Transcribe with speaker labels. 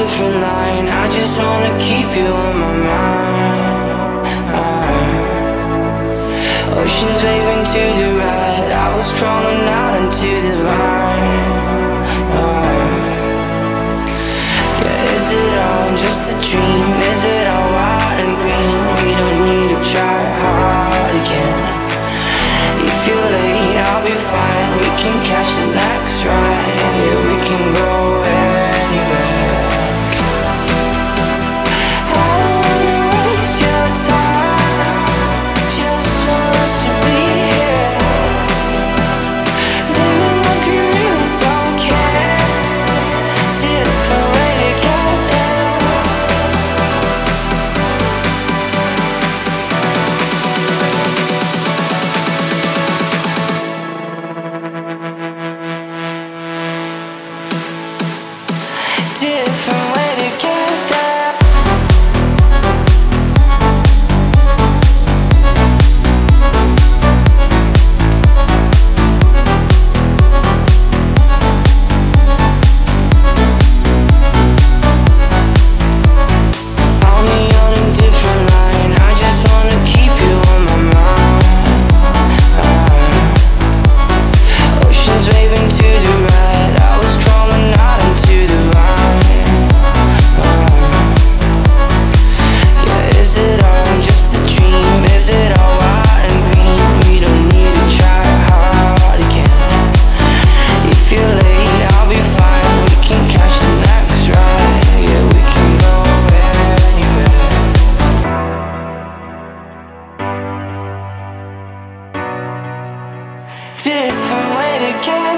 Speaker 1: different line. I just wanna keep you on my mind. Oceans waving to the right, I was crawling out into the vine. Yeah, is it all just a dream? Is it all white and green? We don't need to try hard again. If you're late, I'll be fine. We can catch the next ride. Yeah, we can go anywhere. I don't wanna waste your time, just want us to be here. Living like we really don't care. Different way to get there. Different way to get there. Only on a different line. I just wanna keep you on my mind. Oceans waving to the right, I was crawling out into the vine. Yeah, is it all just a dream? Is it all white and green? We don't need to try hard again. If you're late, I'll be fine. We can catch the next ride. Yeah, we can go anywhere. Different way to get